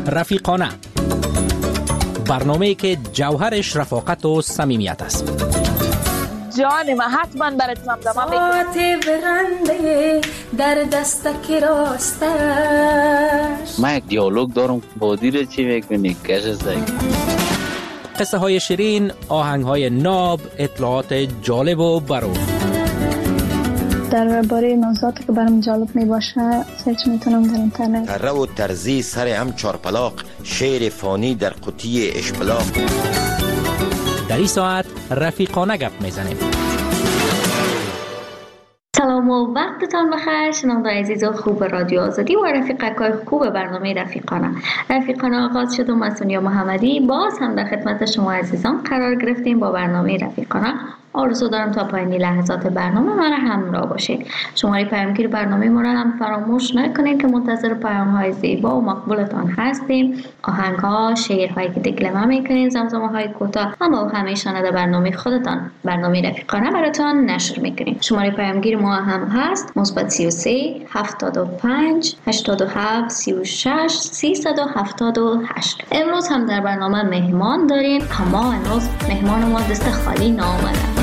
رفیقانه، برنامه‌ای که جوهرش رفاقت و صمیمیت است. جان من حتما برات زمزمه میکنم. برنده در دستک راستش. من یک دیالوگ دارم با دیره چی میکنی کش زنگ. قصه های شیرین، آهنگ های ناب، اطلاعات جالب و برو. درباره موضوعاتی که برام جالب می باشه سرچ میتونم در اینترنت. تره و ترزی سر هم چارپلاق، شعر فانی در قطی اشپلاق. در این ساعت رفیقانه گپ میزنیم. سلام و وقتتان بخیر شنونده عزیز و خوب رادیو آزادی و رفیقای خوب برنامه رفیقانه آغاز شد و من سونیا محمدی باز هم در خدمت شما عزیزان قرار گرفتیم با برنامه رفیقانه. آرزو دارم تا پایان لحظات برنامه ما را همراه باشید. شماره پیامگیر برنامه ما را هم فراموش نکنید که منتظر پیام‌های زیبا و مقبولتان هستیم. آهنگ‌ها، شعرهایی که دلگرم می‌کنید، زمزمه‌های کوتاه اما همیشه در برنامه خودتان، برنامه رفیقانه براتون نشر می‌کنیم. شماره پیامگیر ما هم هست +33 75 87 36 378. امروز هم در برنامه مهمان داریم اما امروز مهمان ما دست خالی نامده.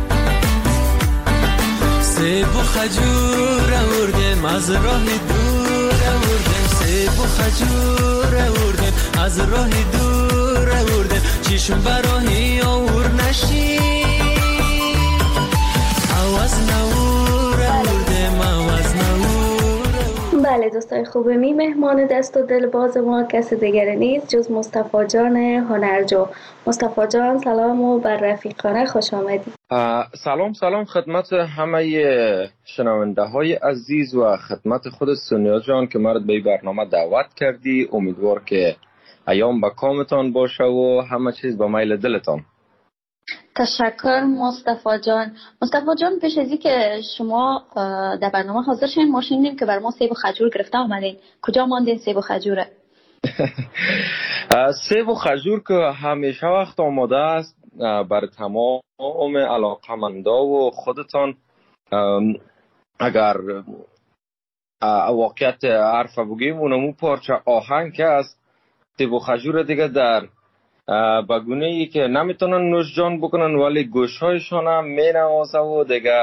سیب و خجور آوردیم از راه دور آوردیم، سیب و خجور آوردیم از راه دور آوردیم، چشم براهی آور نشیم عوض نور آوردیم عوض نور. بله دوستای خوبمی، مهمان دست و دل باز ما کسی دیگری نیست جز مصطفی جان هنرجو. مصطفی جان سلام و بر رفیقانه خوش آمدید. سلام خدمت همه شنونده های عزیز و خدمت خود سونیا جان که مرد به برنامه دعوت کردی. امیدوار که ایام با کامتان باشه و همه چیز با میل دلتان. تشکر مصطفی جان. پیش از که شما در برنامه حاضر شدین ما شنیدیم که بر ما سیب و خجور گرفته آمدین. کجا ماندین سیب و خجوره؟ سیب و خجور که همیشه وقت آماده است بر تمام علاقمندا و خودتان. اگر واقعیت حرف بگیم اونمو پارچه آهنگ که است سیب و خجور دیگه در بگونه ای که نمیتونن نوش جان بکنن ولی گوشهایشان هم مینوازه و دیگه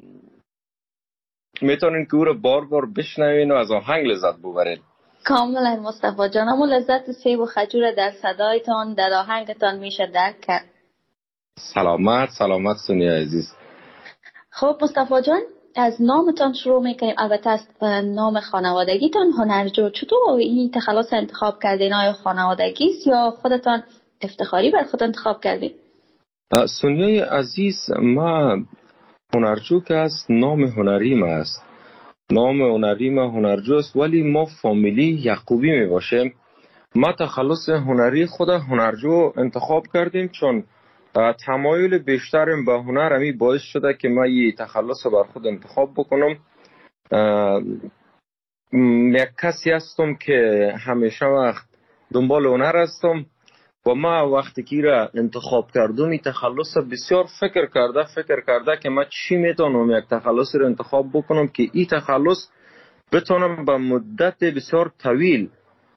میتونن که او رو بار بار بشنوین و از آهنگ لذت ببرین. کاملا مصطفی جان، اما لذت سیب و خجور در صدایتان در آهنگتان میشه درک کرد. سلامت سونیا عزیز. خب مصطفی جان از نامتان شروع میکنیم. البته از نام خانوادگیتان هنرجو. چطور این تخلص انتخاب کردین؟ آیا خانوادگی است یا خودتان افتخاری بر خود انتخاب کردین؟ سونیای عزیز، ما هنرجو که است نام هنریم است. نام هنریم هنرجو است ولی ما فامیلی یعقوبی می باشیم. ما تخلص هنری خود هنرجو انتخاب کردیم چون تمایل بیشترم به هنر همی باعث شده که ما یه تخلص بر خود انتخاب بکنم. یک کسی هستم که همیشه وقت دنبال هنر هستم و ما وقتی که را انتخاب کردم این تخلص بسیار فکر کرده که ما چی میتونم یک تخلص رو انتخاب بکنم که این تخلص بتونم به مدت بسیار طویل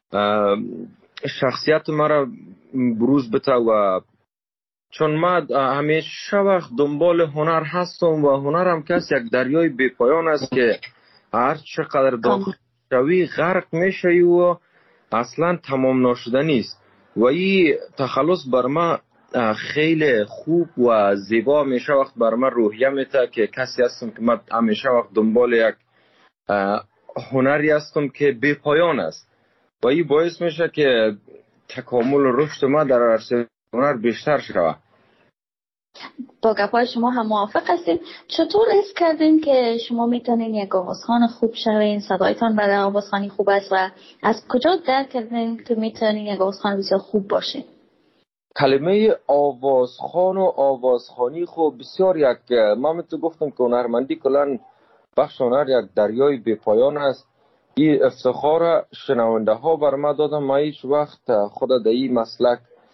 شخصیت ما را بروز بده. و چون ما همیشه وقت دنبال هنر هستم و هنرم کس یک دریای بی پایان است که هر چقدر داخل شوی غرق میشه و اصلا تمام ناشدنی است. و این تخلص بر ما خیلی خوب و زیبا میشه وقت بر ما روحیه میده که کسی هستم که من همیشه وقت دنبال یک هنری هستم که بی پایان است و این باعث میشه که تکامل و رشد ما در عرصه هنر بیشتر شود. با گپای شما هم موافق هستیم. چطور حس کردین که شما میتونین یک آوازخوان خوب شوین؟ صدایتان برای آوازخوانی خوب است و از کجا درک کردین که میتونین یک آوازخوان بسیار خوب باشین؟ کلمه آوازخوان و آوازخوانی خوب بسیار یک من تو گفتم که هنرمندی کلن بخش هنر یک دریای بی پایان است. این افتخار شنونده ها بر ما دادن. ما هیچ وقت خود در این مسلک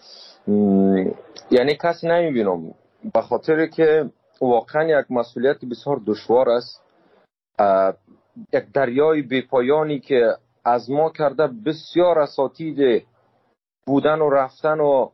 یعنی کسی نمیبینم به خاطر که واقعا یک مسئولیت بسیار دشوار است. یک دریای بی پایانی که از ما کرده، بسیار اساتید بودن و رفتن و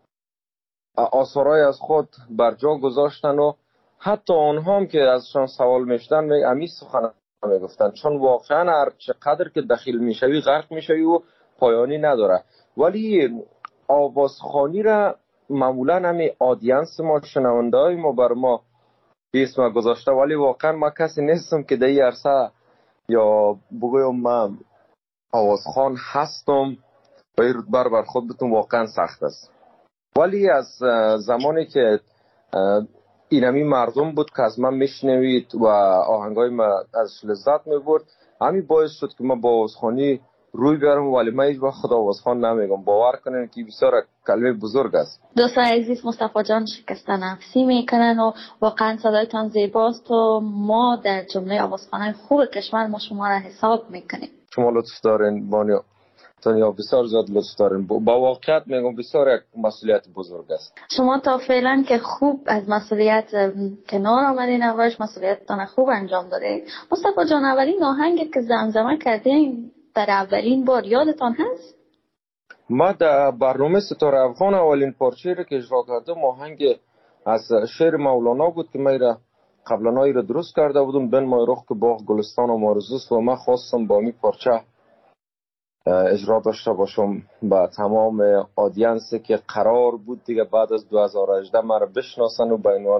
آثارای از خود بر جا گذاشتن و حتی آنها هم که ازشان سوال میشدن امی سخن میگفتن، چون واقعا هر چقدر که دخیل میشوی غرق میشوی و پایانی نداره. ولی آوازخوانی را معمولا همی آدینس ما، شنونده های ما بر ما اسم گذاشته، ولی واقعا ما کسی نیستم که در این عرصه یا بگویم من آوازخوان هستم و این رتبه بر خود بتون واقعا سخت است. ولی از زمانی که اینمی مردم بود که از من میشنوید و آهنگای ما از لذت میبرد، همین باعث شد که من با آوازخوانی روی بیارم. ولی من هیچ وقت خدا آوازخوان نمیگم، باور کنین که بسیار کلمه بزرگ است. دوستان عزیز، مصطفی جان شکست نفسی میکنن و واقعا صدایتان زیباست و ما در جمله آوازخوان‌های خوب کشور ما شما را حساب میکنیم. شما لطف دارین بانیا تانیا، بسیار زیاد لطف دارین. با واقعیت میگم بسیار یک مسئولیت بزرگ است. شما تا فعلا که خوب از مسئولیت کنار آمدین، اولش مسئولیتتان خوب انجام دادید. مصطفی جان، اولین آهنگی که زمزمه کردین در اولین بار یادتان هست؟ ما در برنامه ستاره افغان اولین پارچه را که اجرا کردم آهنگ از شعر مولانا بود که من را قبلا را درست کرده بودم، بن مای رخ که باغ گلستان و مارزوست، و من خواستم با می پارچه اجرا داشته باشم با تمام آدینسی که قرار بود دیگه بعد از 2018 من را بشناسن و به عنوان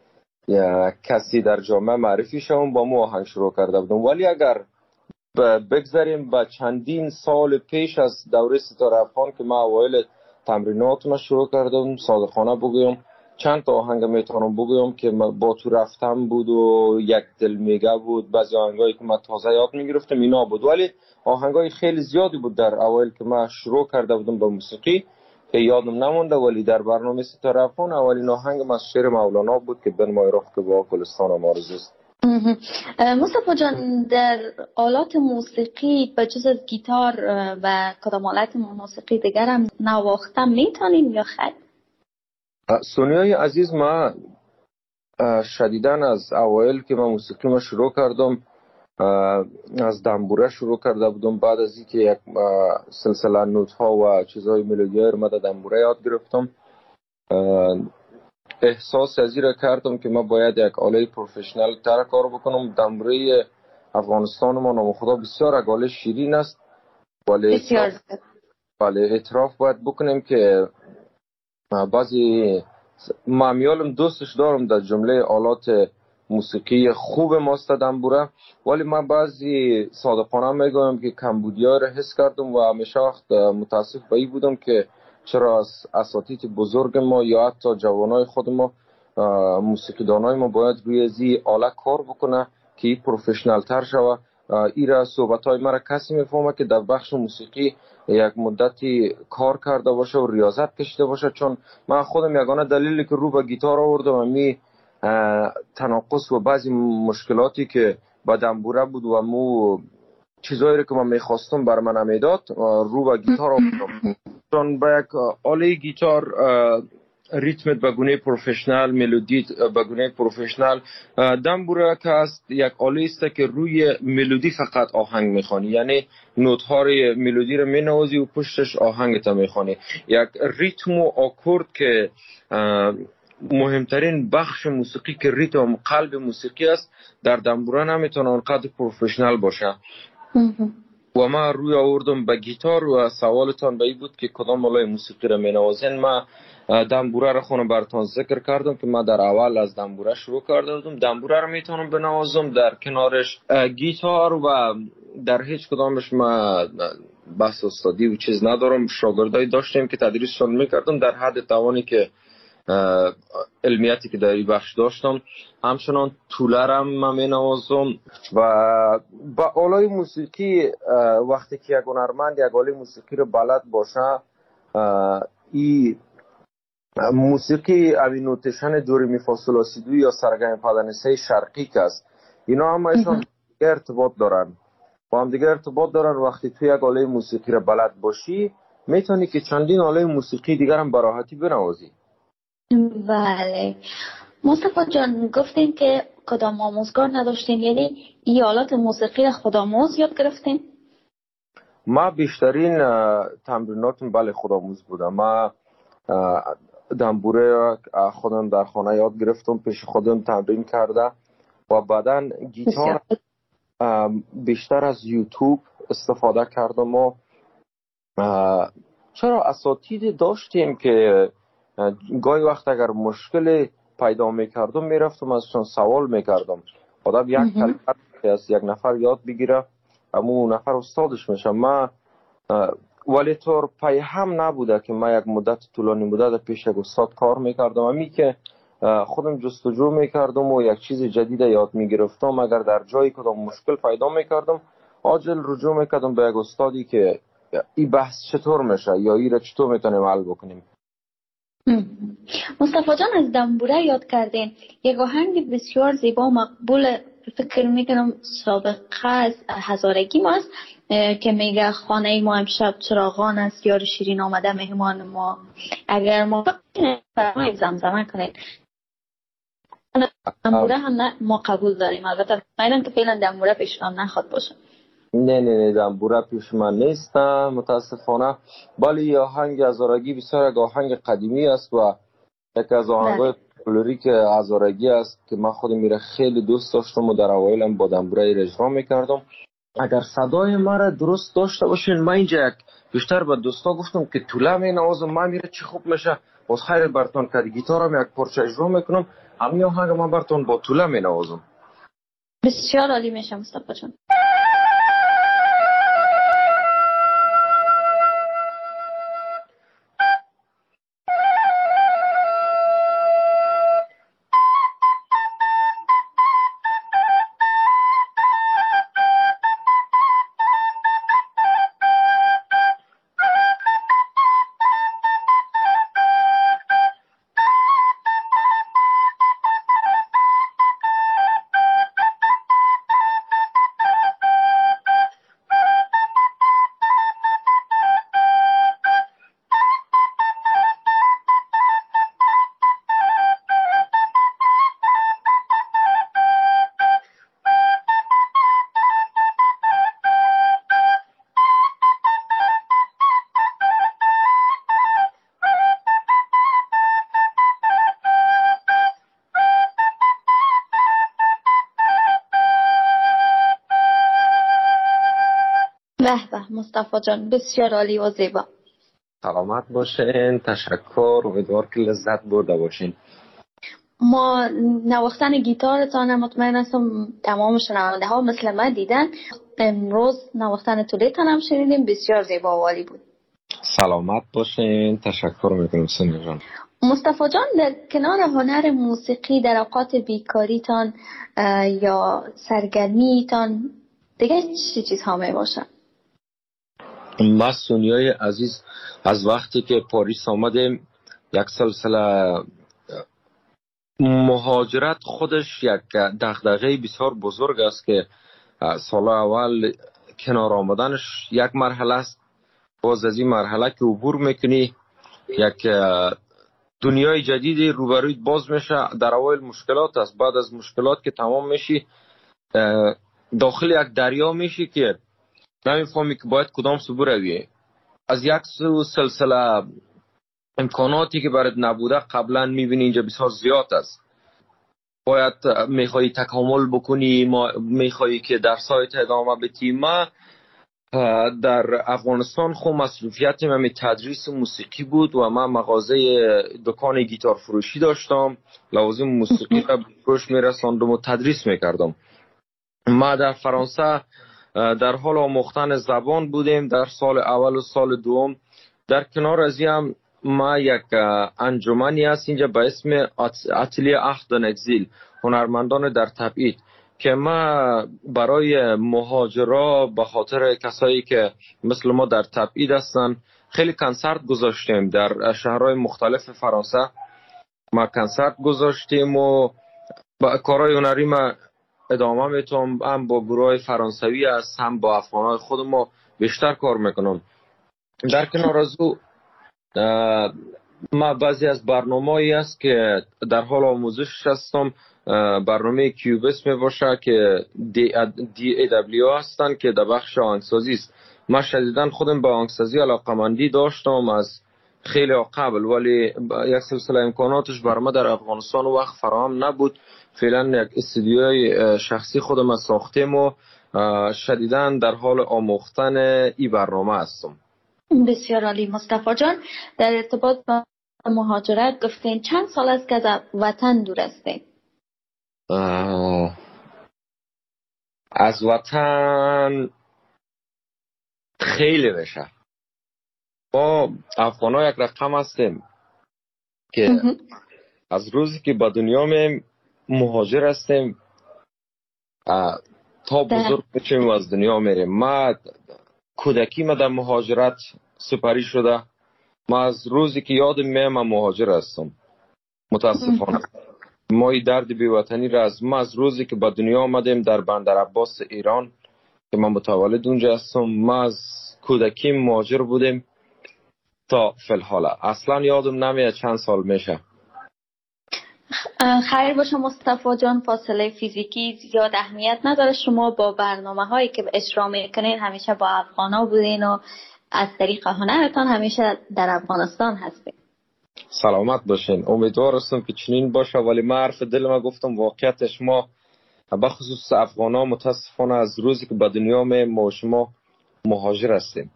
کسی در جامعه معرفی شوم، با مو آهنگ شروع کرده بودم. ولی اگر بگذاریم به چندین سال پیش از دوره ستاره افغان که ما اوایل تمریناتون شروع کردم، صادقانه بگویم چند تا آهنگ میتونم بگویم که با تو رفتم بود و یک دل میگه بود، بعضی آهنگایی که من تازه یاد میگرفتم اینا بود. ولی آهنگای خیلی زیادی بود در اوایل که من شروع کرده بودم به موسیقی که یادم نمونده. ولی در برنامه ستاره افغان اولین آهنگ از شعر مولانا بود که بن مای رخ که باغ گلستان و مارزوست. مصطفی جان، در آلات موسیقی به جز از گیتار و کدام آلات موسیقی دیگر هم نواختن میتونین یا خیر؟ سونیای عزیز، ما شدیدن از اوایل که من موسیقی ما شروع کردم از دنبوره شروع کرده بودم. بعد از اینکه یک سلسله نوت ها و چیزهای ملودی های رو دنبوره یاد گرفتم، احساس از این را کردم که من باید یک آله پروفشنال تر کار بکنم. دنبوره افغانستان ما نام خدا بسیار یک آله شیرین است، ولی اعتراف باید بکنیم که بعضی معمیالم دوستش دارم در جمله آلات موسیقی خوب ماست دنبوره، ولی من بعضی صادقانه میگویم که کمبودی‌ها را حس کردم و همیشه وقت متاسف به این بودم که چرا از اساتید بزرگ ما یا حتی جوانای خود ما، موسیقیدانای ما باید روی ازی آله کار بکنه که این پروفشنال تر شوه. ایرا صحبتای مرا کسی میفهمه که در بخش موسیقی یک مدتی کار کرده باشه و ریاضت کشیده باشه، چون من خودم یگانه دلیلی که رو به گیتار آوردم امی تناقض و بعضی مشکلاتی که با دنبوره بود و مو چیزایی که من میخواستم بر من نمیداد رو به گیتار آوردم، چون با یک آله گیتار ریتمت به گونه پروفشنال، ملودی به گونه پروفشنال. دنبوره که است یک آله است که روی ملودی فقط آهنگ میخوانی، یعنی نوت ها ملودی رو مینوازی و پشتش آهنگت میخوانی. یک ریتم و آکورد که مهمترین بخش موسیقی که ریتم قلب موسیقی است، در دنبوره نمیتونه اونقدر پروفشنال باشه. و ما روی آوردم به گیتار و سوالتان به این بود که کدام آله موسیقی رو مینوازین. ما دنبوره رو خونه براتون ذکر کردم که ما در اول از دنبوره شروع کرده بودم. دنبوره رو میتونم بنوازم، در کنارش گیتار و در هیچ کدامش ما بحث استادی و چیز ندارم. شاگردای داشتیم که تدریسشون میکردم در حد توانی که علمیتی که در این بخش داشتم. همچنان طولرم من مینوازم و با آلای موسیقی وقتی که یک هنرمند یک آله موسیقی رو بلد باشه، این موسیقی اوی نوتشن دوری می فا sol لا سی دو یا سرگم پدنسه شرقی که است، اینا هم ایشان ارتباط دارن با هم دیگه ارتباط دارن. وقتی توی یک آله موسیقی رو بلد باشی میتونی که چندین آله موسیقی دیگر هم براحتی بنوازی. بله. مصطفی جان، گفتین که کدام آموزگار نداشتین، یعنی این آلات موسیقی خود آموز یاد گرفتین؟ ما بیشترین تمریناتم بله خودآموز بودم. ما دنبوره خودم در خانه یاد گرفتم، پیش خودم تمرین کرده و بعداً گیتار بیشتر از یوتیوب استفاده کردم. و چرا اساتید داشتیم که گاهی وقت اگر مشکل پیدا میکردم میرفتم ازشان سوال میکردم. آدم یک کلمه که از یک نفر یاد بگیره اون نفر استادش میشه. ما ولی طور پی هم نبوده که ما یک مدت طولانی مدت پیش یک استاد کار میکردم. امی که خودم جستجو میکردم و یک چیز جدید یاد میگرفتم، اگر در جایی کدام مشکل پیدا میکردم عاجل رجوع میکردم به یک استادی که این بحث چطور میشه یا این را چطور میتونیم حل بکنیم. مصطفی جان از دنبوره یاد کردین، یک آهنگ بسیار زیبا و مقبول فکر میکنم سابقه از هزارگی ماست که میگه خانه ما امشب چراغان است، یار شیرین آمده مهمان ما، اگر ما فرمایید زمزمه کنید. دنبوره هم نه ما قبول داریم، البته میدونم که فعلا دنبوره پیشنهاد نخواد باشه. نه دنبوره پیش من نیستم متاسفانه، ولی آهنگ هزارگی بسیار یک آهنگ قدیمی است و یک از آهنگ‌های فولکلوریک هزارگی است که من خودم میره خیلی دوست داشتم و در اوایلم با دنبوره اجرا میکردم. اگر صدای ما را درست داشته باشین، من اینجا یک بیشتر به دوستا گفتم که طوله می نوازم، من میره چی خوب میشه، باز خیر براتون که گیتارم یک پارچه اجرا میکنم، همین آهنگ من براتون با طوله می نوازم. بسیار عالی میشه مصطفی جان. به مصطفی جان بسیار عالی و زیبا. سلامت باشین، تشکر، امیدوار که لذت برده باشین. ما نواختن گیتارتان مطمئن هستم تمام شنونده ها مثل من دیدن. امروز نواختن تولیتان هم شنیدیم، بسیار زیبا و عالی بود. سلامت باشین، تشکر میکنم سنی جان. مصطفی جان در کنار هنر موسیقی در اوقات بیکاریتان یا سرگرمیتان دیگه چی چیزها می باشن؟ ما سونیای عزیز از وقتی که پاریس آمدیم یک سلسله مهاجرت خودش یک دغدغه بسیار بزرگ است که سال اول کنار آمدنش یک مرحله است، باز از این مرحله که عبور میکنی یک دنیای جدیدی روبروی باز میشه. در اول مشکلات است، بعد از مشکلات که تمام میشی داخل یک دریا میشی که نمیفهمی که باید کدام سو بروی. از یک سو سلسله امکاناتی که برات نبوده قبلا میبینی اینجا بسیار زیاد است. باید میخوایی تکامل بکنی، میخوایی که درسایت ادامه بدی. ما در افغانستان خود مصروفیت من تدریس موسیقی بود و من مغازه دکان گیتار فروشی داشتم، لوازم موسیقی را به فروش میرساندم و تدریس میکردم. ما در فرانسه در حال آموختن زبان بودیم در سال اول و سال دوم. در کنار از این ما یک انجمنی هست اینجا به اسم اتلیه اخت اگزیل، هنرمندان در تبعید، که ما برای مهاجرا به خاطر کسایی که مثل ما در تبعید هستن خیلی کنسرت گذاشتیم در شهرهای مختلف فرانسه. ما کنسرت گذاشتیم و با کارهای هنری ما ادامه میتونم، هم با گروه فرانسوی است هم با افغانهای خود ما بیشتر کار میکنم. در کنار از او ما بعضی از برنامه‌ای است که در حال آموزش هستم. برنامه کیوبس می باشه که DAW هستن که در بخش آهنگسازی است من شدیداً خودم به آهنگسازی علاقمندی داشتم از خیلی قبل، ولی یک سلسله امکاناتش بر ما در افغانستان وقت فراهم نبود. فعلا یک استودیوی شخصی خودم ساختم و شدیداً در حال آموختن این برنامه هستم. بسیار عالی. مصطفی جان، در ارتباط با مهاجرت گفتین چند سال است که از وطن دور هستین؟ از وطن خیلی بشه. ما افغان‌ها یک رقم هستیم که از روزی که به دنیا میم مهاجر هستیم تا بزرگ بشیم و از دنیا میریم. ما کودکی ما در مهاجرت سپری شده. ما از روزی که یادم میم مهاجر هستم. متاسفانه ما این درد بی‌وطنی را از روزی که به دنیا آمدیم در بندر عباس ایران که من متولد اونجا هستم، ما از کودکی مهاجر بودیم تا فی‌الحال. اصلا یادم نمیاد چند سال میشه. خیر باشه مصطفی جان، فاصله فیزیکی زیاد اهمیت نداره. شما با برنامه هایی که اجرا میکنین همیشه با افغانا بودین و از طریق هنرتان همیشه در افغانستان هستین. سلامت باشین. امیدوار هستم که چنین باشه، ولی من حرف دل ما گفتم واقعیتش ما بخصوص افغانا متاسفانه از روزی که به دنیا ما و شما مهاجر هستیم.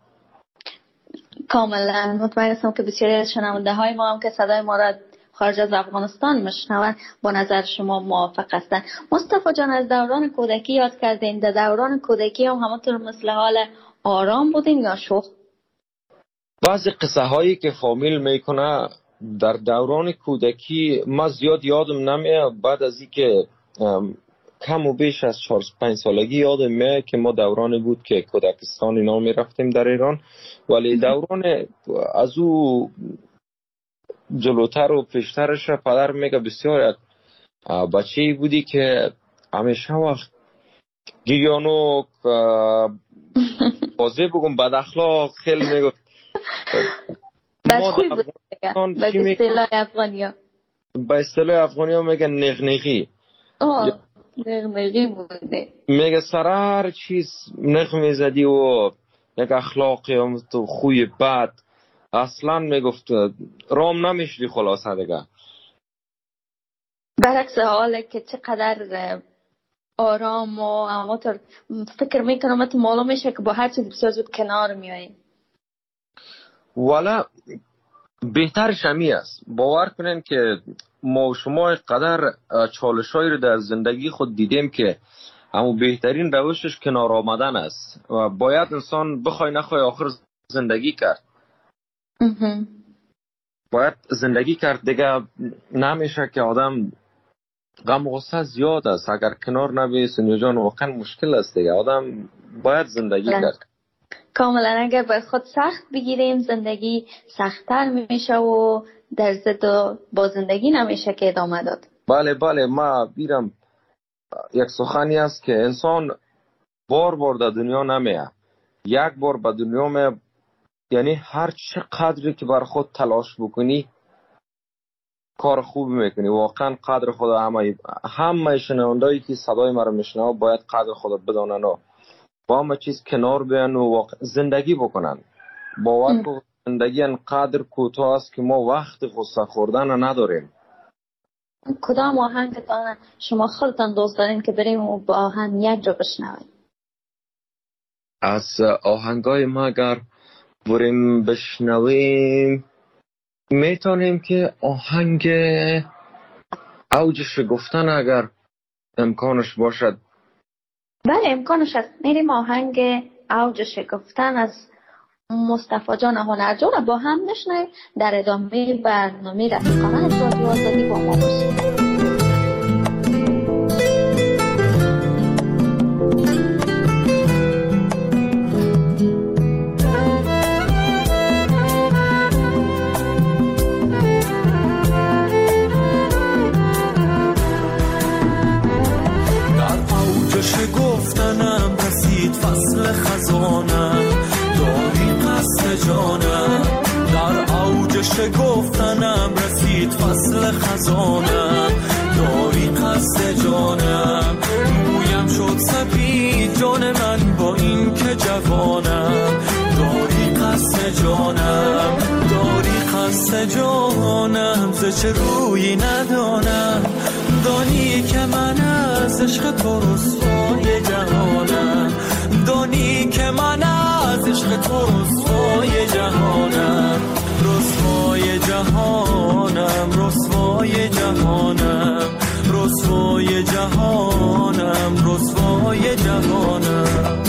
کاملا مطمئن هستم که بسیاری از شنونده های ما هم که صدای ما را خارج از افغانستان میشنون با نظر شما موافق هستند. مصطفی جان، از دوران کودکی یاد کردین. در دوران کودکی هم همونطور مثل حال آرام بودین یا شوخ؟ بعضی قصه هایی که فامیل میکنه در دوران کودکی ما زیاد یادم نمیاد. بعد از اینکه کم و بیش از 4-5 سالگی یادم میاد که ما دورانی بود که کودکستان اینا میرفتیم در ایران، ولی دوران از او جلوتر و پیشترش پدر میگه بسیار بچه‌ای بودی که همیشه وقت گیریانو بازی بگم بد اخلاق خیلی میگفت. بدخوی بود به اصطلاح افغانیا. به اصطلاح افغانیا میگن نغنغی. نغنغی بوده. میگه سر هر چیز نغ میزدی و یک اخلاقی و تو خوی بد اصلا میگفت رام نمیشدی خلاصه دیگه. برعکس حاله که چقدر آرام و همونطور فکر میکنم تو معلوم میشه که با هر چیز بسیار زود کنار میاییم. والا بهترش همی است. باور کنین که ما و شما قدر چالشایی رو در زندگی خود دیدیم که اما بهترین روشش کنار آمدن است و باید انسان بخوای نخوای آخر زندگی کرد. باید زندگی کرد دیگه. نمیشه که آدم غم و غصه زیاد است. اگر کنار نبیسن جان واقعا مشکل است دیگه. آدم باید زندگی کرد. کاملا. اگر بر خود سخت بگیریم زندگی سخت‌تر میشه و در ضد با زندگی نمیشه که ادامه داد. بله ما بیرم یک سخنی است که انسان بار در دنیا نمیه. یک بار به دنیا می، یعنی هر چه قدری که بر خود تلاش بکنی کار خوبی میکنی. واقعا قدر خود همه شنوندهایی که صدای ما رو میشنوه باید قدر خود بدانن و با همه چیز کنار بیان و زندگی بکنن. باور کن زندگی انقدر کوتاه است که ما وقت غصه خوردن نداریم. کدام آهنگتان شما خودتان دوست دارین که بریم و با آهنگ یک جا بشنویم؟ از آهنگای ما اگر بریم بشنویم میتونیم که آهنگ اوج شگفتن اگر امکانش باشد. بله امکانش هست. میریم آهنگ اوج شگفتن از مصطفی جان هنرجو را با هم نشنویم. در ادامه برنامه رفیقانه از رادیو آزادی با ما باشید. شگفتنم رسید فصل خزانم داری قصد جانم. در اوج شگفتنم رسید فصل خزانم داری قصد جانم. مویم شد سپید جان من با این که جوانم. جانم ز چه رویی ندانم، دانی که من از عشق تو رسوای جهانم، دانی که من از عشق تو رسوای جهانم، رسوای جهانم، رسوای جهانم، رسوای جهانم، رسوای جهانم.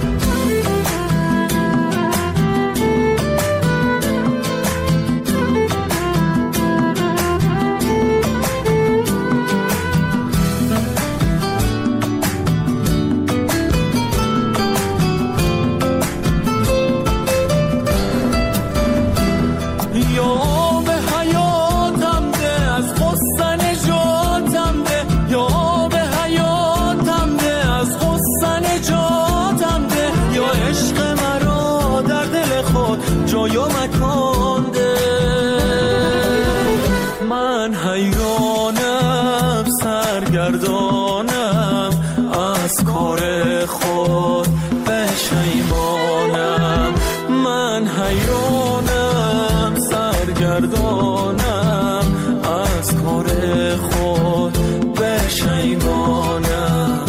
من حیرانم سرگردانم از کار خود پشیمانم، من حیرانم سرگردانم از کار خود پشیمانم،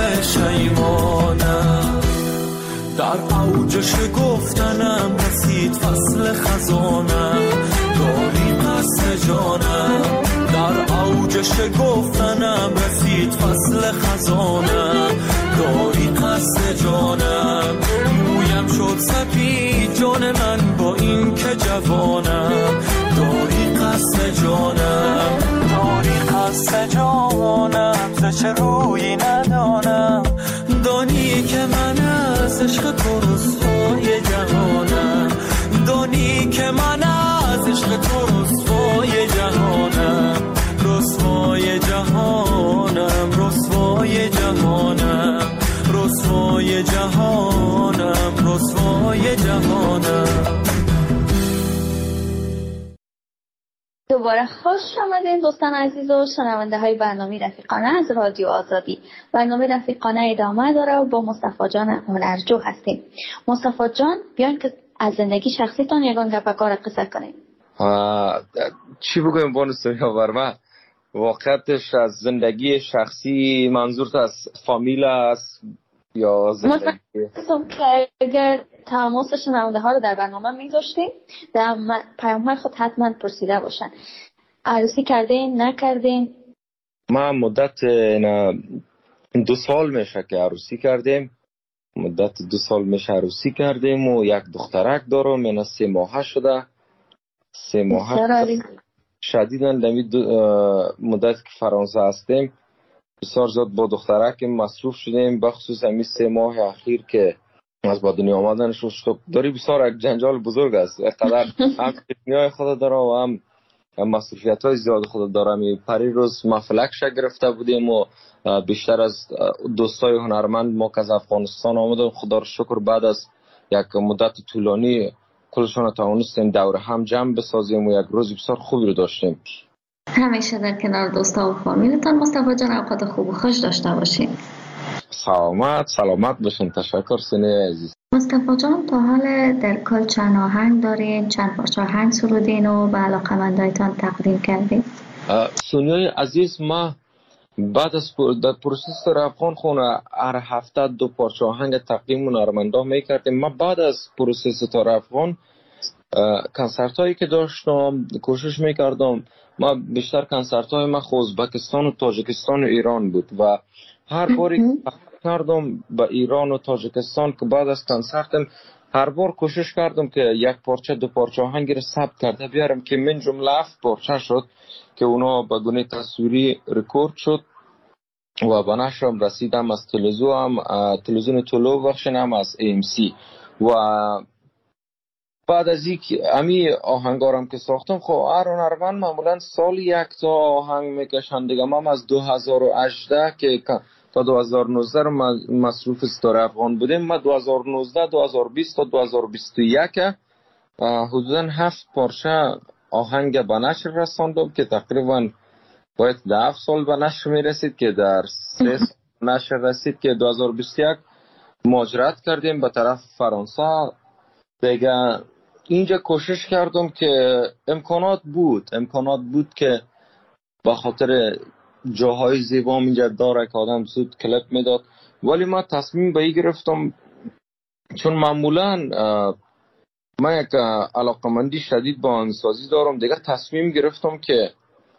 پشیمانم. در اوج شگفتنم رسید فصل خزانم، داری قصد جانم، در اوج شگفتنم رسید فصل خزانم، داری قصد جانم. مویم شد سپید جان من با این که جوانم، داری قصد جانم، داری قصد جانم، ز چه رویی ندانم، دانی که من از عشق تو رسوای جهانم، دانی که من از عشق تو رسوای جهانم، رسوای جهانم، رسوای جهانم، رسوای جهانم، رسوای جهانم. دوباره خوش آمدین دوستان عزیز و شنونده های برنامه رفیقانه از رادیو آزادی. برنامه رفیقانه ادامه داره و با مصطفی جان هنرجو هستیم. مصطفی جان بیاین که از زندگی شخصیتون یگان گپکار قصه کنیم. چی بگویم بانو سویا برما؟ واقعتش از زندگی شخصی منظورت از فامیل است یا زندگی؟ که اگر تماس شنونده ها رو در برنامه میذاشتیم در پیام های خود حتما پرسیده باشن. عروسی کردین نکردین؟ ما مدت 2 سال میشه که عروسی کردیم، مدت 2 سال میشه عروسی کردیم و یک دخترک دارم، اینا 3 ماهه شده. 3 ماهه شدیدن دمی مدت که فرانسه هستیم بسیار زیاد با دخترک مصروف شدیم، بخصوص همین 3 ماه اخیر که از با دنیا آمدنش شد داری بسیار یک جنجال بزرگ است. اقدر هم تکنیای خود داره و هم مصروفیت های زیاد خود داره. پری روز مفلکش گرفته بودیم و بیشتر از دوستای هنرمند ما که از افغانستان آمدن خدا رو شکر بعد از یک مدت طولانی کلشون توانستیم دور هم جمع بسازیم و یک روز بسیار خوبی رو داشتیم. همیشه در کنار دوستا و فامیلتان مصطفی جان اوقات خوب و خوش داشته باشین. سلامت باشین. تشکر سینه عزیز. مصطفی جان تا حال در کل چند آهنگ دارین، چند پارچه آهنگ سرودین و به علاقه‌مندایتان تقدیم کردین؟ سونیای عزیز ما بعد از در پروسس افغان خونه هر هفته 2 پارچه آهنگ تقدیم هنرمندا میکردیم. ما بعد از پروسس تار افغان کنسرت هایی که داشتم کوشش میکردم. ما بیشتر کنسرت های من ازبکستان و تاجیکستان و ایران بود و هر باری کردم به ایران و تاجیکستان که بعد از کنسرتم هر بار کوشش کردم که 1 پارچه 2 پارچه آهنگی رو ثبت کرده بیارم که من جمله 7 پارچه شد که اونا به گونه تصویری رکورد شد و به نشرم رسیدم از تلویزیون طلوع بخشن هم از AMC و بعد از یک امی آهنگارم که ساختم خب هر هنرمند معمولا سال 1 تا آهنگ میکشن دیگه. ما از 2018 که تا 2019 رو مصروف ستار افغان بودیم، ما 2019 2020 تا 2021 حدودا 7 پارچه آهنگ به نشر رساندم که تقریبا باید 10 سال به نشر میرسید که در 3 نشر رسید که 2021 مهاجرت کردیم به طرف فرانسه دیگه. اینجا کوشش کردم که امکانات بود که به خاطر جاهای زیبا اینجا داره که آدم زود کلیپ میداد، ولی ما تصمیم به این گرفتم چون معمولا من یک علاقمندی شدید با آهنگسازی دارم دیگه. تصمیم گرفتم که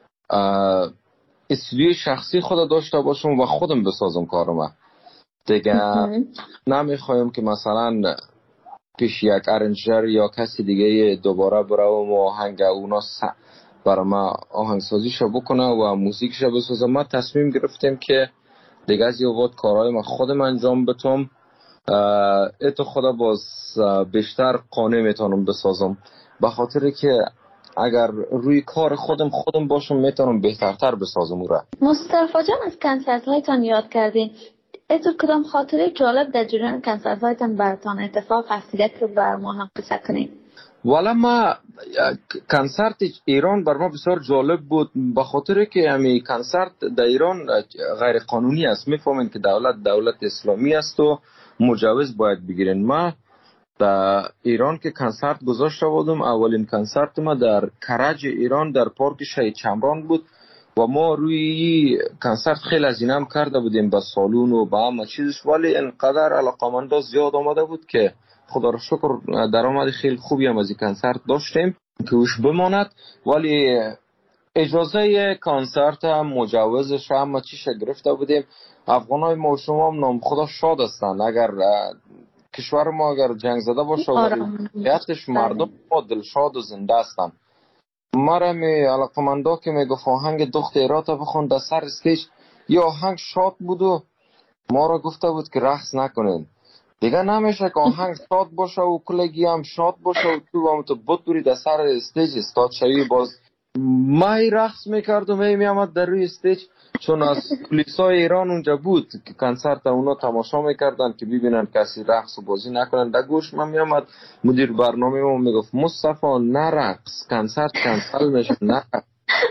استودیوی شخصی خود داشته باشم و خودم بسازم کارم دیگه. نمیخوایم که مثلا پیش یک ارنجر یا کسی دیگه دوباره برام آهنگ اونا برای ما آهنگسازیشو بکنه و موسیقیشو بسازه. ما تصمیم گرفتیم که دیگه از یه وقت کارهای ما خودم انجام بدم، اتو خدا باز بیشتر قانع میتونم بسازم، به خاطر که اگر روی کار خودم باشم میتونم بهترتر بسازم. را مصطفی جان از کنسرت هایتان یاد کردین، اتو کدام خاطره جالب در جریان کنسرت هایتان براتان اتفاق افتاده که بر ما هم قصه کنین؟ والا ما کنسرت ایران بر ما بسیار جالب بود، به خاطر که همین کنسرت در ایران غیر قانونی است. میفهمین که دولت اسلامی است و مجوز باید بگیرین. ما در ایران که کنسرت گذاشته بودم، اولین کنسرت ما در کرج ایران در پارک شهید شمران بود و ما روی کنسرت خیلی هزینه کرده بودیم به سالون و به همه چیزش، ولی اینقدر علاقمندا زیاد آمده بود که خدا را شکر درآمد خیلی خوبی هم از این کنسرت داشتیم که وش بماند. ولی اجازه کنسرت هم مجوزش هم چیش گرفته بودیم. افغانای ما شما هم نام خدا شاد هستن، اگر کشور ما اگر جنگ زده باشه واقعیتش مردم ما دلشاد و زنده هستن. ما را می علاقمندا که میگفت آهنگ دخت ایرات بخون در سر استیج، یا آهنگ شاد بود و ما را گفته بود که رقص نکنین. دیگه نمیشه که آهنگ شاد باشه و کلگی هم شاد باشه و تو هم تو بطوری در سر استیج استاد شوی. باز مای رقص میکرد و می آمد در روی استیج، چون از پلیسای ایران اونجا بود که کنسرت اونا تماشا میکردن که ببینن کسی رقص و بازی نکنن. در گوش من می آمد مدیر برنامه ما میگفت مصطفی نرقص، کنسرت کنسل میشه، نرقص.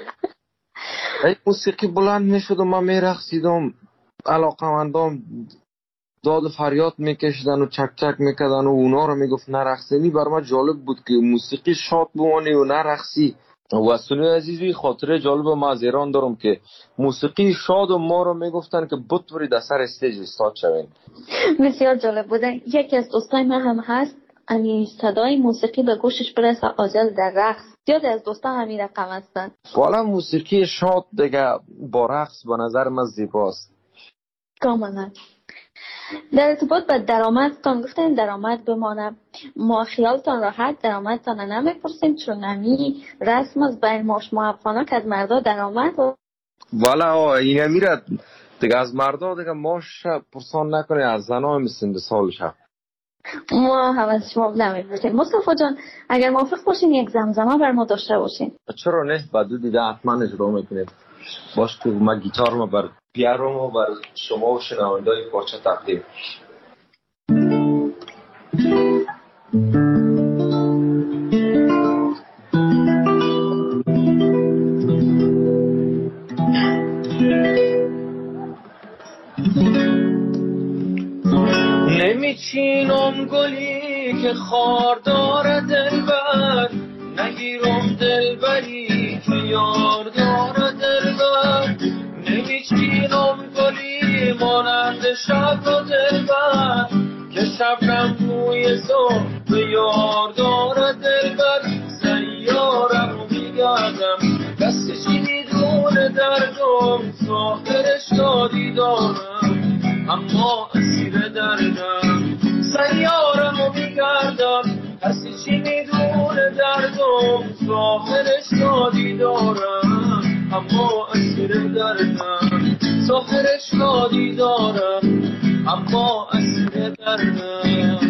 ای موسیقی بلند میشد و من میرقصیدم، علاقمندام داد و فریاد میکشیدن و چک چک میکردن و اونا رو میگفت نرقصینی. بر من جالب بود که موسیقی شاد بمانی و نرقصی. و سنوی عزیزی خاطره جالب ما از ایران دارم که موسیقی شاد و ما رو میگفتن که بطوری در سر استیج استاد شوین. بسیار جالب بوده. یکی از دوستای من هم هست، امی صدای موسیقی به گوشش برسه عاجل در رقص. زیاد از دوستا همین رقم هستن. والا موسیقی شاد دیگه با رقص به نظر من زیباست. کاملا. در ارتباط با درآمدتان گفتین درآمد بمانه، ما خیالتان راحت درآمدتان نمیپرسیم، چون نمی رسم از بین ما افغانا که از مردا درآمد والا این میره دیگه از مردا دیگه ماش پرسان نکنه، از زنا مثل به سالش ما هم از شما نمیپرسیم. مصطفی جان اگر موافق باشین یک زمزمه بر ما داشته باشین. چرا نه، بعدو دیگه حتما اجرا میکنیم. باش تو ما گیتار ما بر بیارم و بر شما و شنونده‌های پارچه تقدیم. نمیچینم گلی که خار داره دلبر، نگیرم دلبری که یار داره دلبر. نمیچینم گلی مانند شب و دلبر، که شبنم بوی صبح یار داره دلبر. سیارم و میگردم دست چی میدونه دردم، ساخر شادی دارم اما اسیر دردم. سیارم و میگردم کسی چی میدونه دردم، ظاهر شادی دارم اما اسیر دردم. ظاهر شادی دارم اما اسیر دردم.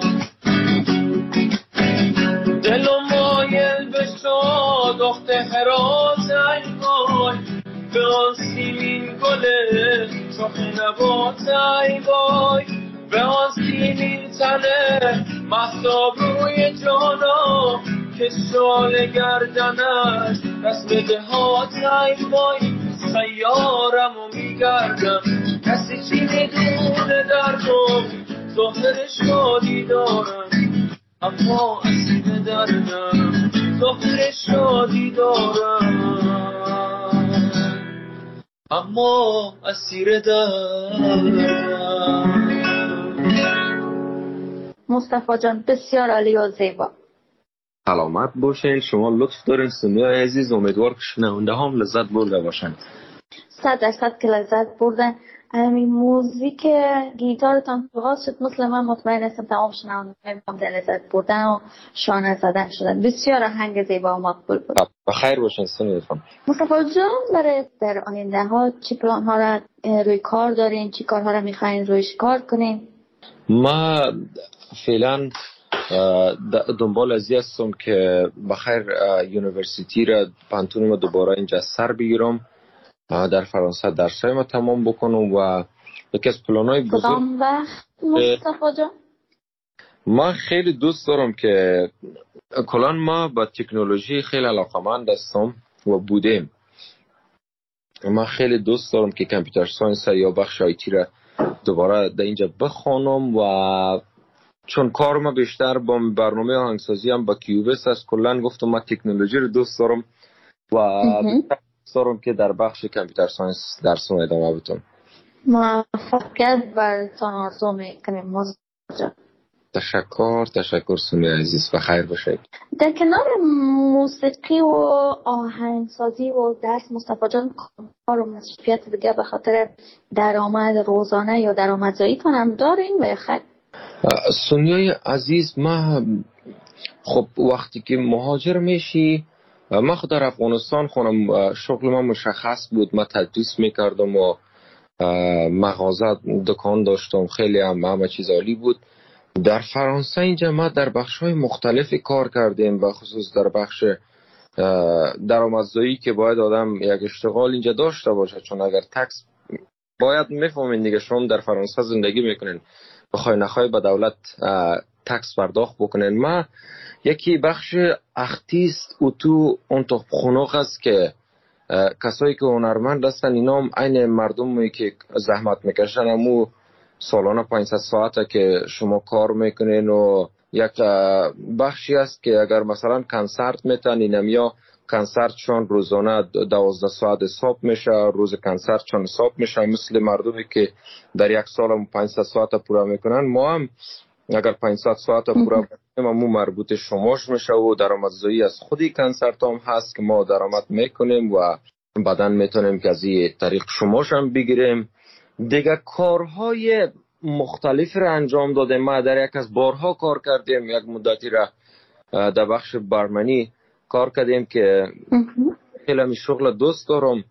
دلم مایل به شاد دخت حراس ایوای، به آن سیمین گله شاخ نبات ایوای. به آن سیمین تنه مهتاب روی جانا، که شال گردنش رسم دهات ایوای. سیارم و میگردم کسی چی میدونه دردم، ظاهر شادی دارم اما اسیر دردم ظاهر شادی دارم، اما اسیر دردم. مصطفی جان بسیار عالی و زیبا. سلامت باشین. شما لطف دارین سنیای عزیز. امیدوار که شنونده هم لذت برده باشن. 100% که لذت بردن. همین موزیک گیتارتان آغاز شد، مثل من مطمئن هستم تمام شنونده هم در لذت بردن و شانه زدن شدن. بسیار آهنگ زیبا و مقبول بود. بخیر باشین سنیتان. مصطفی جان برای در آینده ها چی پلان ها را روی کار دارین؟ چی کارها را میخواین رویش کار کنین؟ ما فعلا دنبال ازی هستم که بخیر یونیورسیتی را پانتون ما دوباره اینجا سر بگیرم، در فرانسه درسای ما تمام بکنم و یکی از پلانای بزرگ. کدام وقت مصطفی جان؟ ما خیلی دوست دارم که کلان ما با تکنولوژی خیلی علاقمند هستم و بودیم. ما خیلی دوست دارم که کامپیوتر ساینس یا بخش آیتی را دوباره در اینجا بخوانم و چون کار ما بیشتر با برنامه آهنگسازی هم با کیوبس است، کلان گفتم ما تکنولوژی رو دوست دارم و دوست دارم که در بخش کامپیوتر ساینس درسم ادامه بدم. موفقیت براتون آرزو میکنیم مصطفی جان. تشکر سونی عزیز و خیر باشید. در کنار موسیقی و آهنگسازی و درس مصطفی جان کار و مصروفیت دیگه به خاطر درآمد روزانه یا درآمدزاییتون هم دارین و خیر؟ سونی عزیز ما خب وقتی که مهاجر میشی، ما خود در افغانستان خونم شغل ما مشخص بود، ما تدریس میکردم و مغازه دکان داشتم، خیلی همه چیز عالی بود. در فرانسه اینجا ما در بخش‌های مختلفی کار کردیم، به خصوص در بخش درآمدزایی که باید آدم یک اشتغال اینجا داشته باشه، چون اگر تکس باید میفهمین دیگه، شما در فرانسه زندگی میکنین بخوای نخوای به دولت تکس پرداخت بکنین. ما یکی بخش اختیست اتو اون تو خنوق است که کسایی که هنرمند هستن اینا هم عین مردمی که زحمت میکشن، همو سالانه 500 ساعته که شما کار میکنین و یک بخشی است که اگر مثلا کنسرت میتنین یا کنسرت چون روزانه 12 ساعت حساب میشه، روز کنسرت چون حساب میشه، مثل مردمی که در یک سال هم 500 ساعت پورا میکنن. ما هم اگر 500 ساعت پورا بکنیم همون مربوط شماش میشه و درآمدزایی از خودی کنسرت هم هست که ما درآمد میکنیم و بعداً میتونیم که از این طریق شماش هم بگیریم. دیگه کارهای مختلف را انجام دادیم. ما در یک از بارها کار کردیم، یک مدتی را در بخش برمنی کار کردیم که خیلی شغل دوست دارم،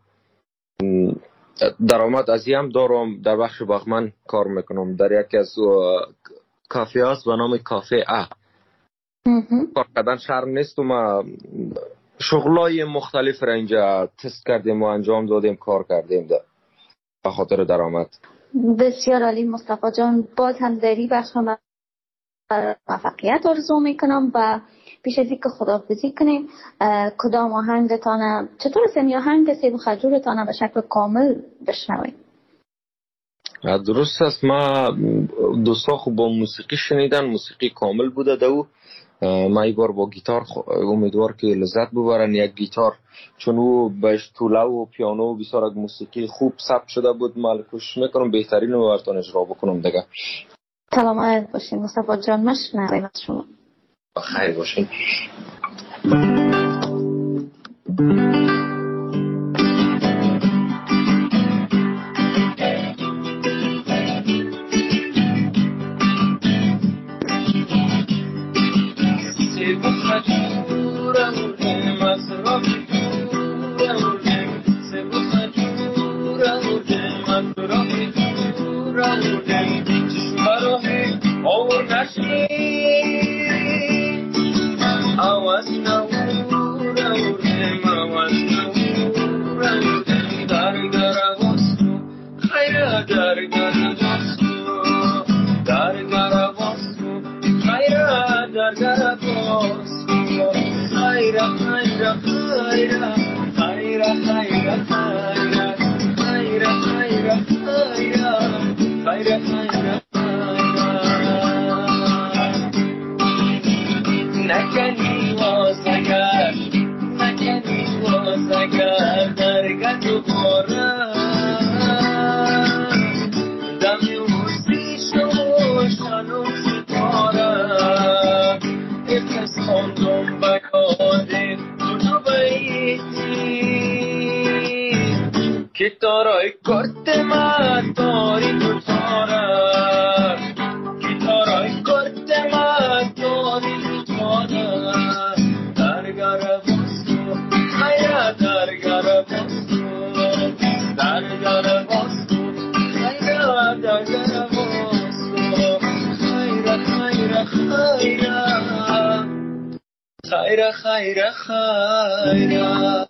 درآمد از هم دارم. در بخش باغمن کار میکنم، در یک از کافه هست به نام کافه کار کردن شرم نیست و ما شغلای مختلف را اینجا تست کردیم و انجام دادیم، کار کردیم به خاطر درآمد. بسیار عالی مصطفی جان. باز هم دری بخش هم موفقیت آرزو میکنم و پیش از اینکه خداحافظی کنیم کدام آهنگتان چطور سمی آهنگ سیب و خجورتان به شکل کامل بشنویم؟ درست است. ما دوستا خوب با موسیقی شنیدن، موسیقی کامل بوده دو. ما ای بار با گیتار امیدوار که لذت ببرن. یک گیتار چون او بهش توله و پیانو و بسیار یک موسیقی خوب ثبت شده بود، ما کوشش میکنم بهترین رو براتون اجرا بکنم دیگه. سلامت باشین مصطفی جان. مشنویم از شما. بخیر باشین. Gitarai corte matori tuttora, gitarai corte matori tuttora, dargara bosko, hayra dargara bosko, dargara bosko, hayra dargara bosko, hayra hayra hayra, hayra hayra hayra.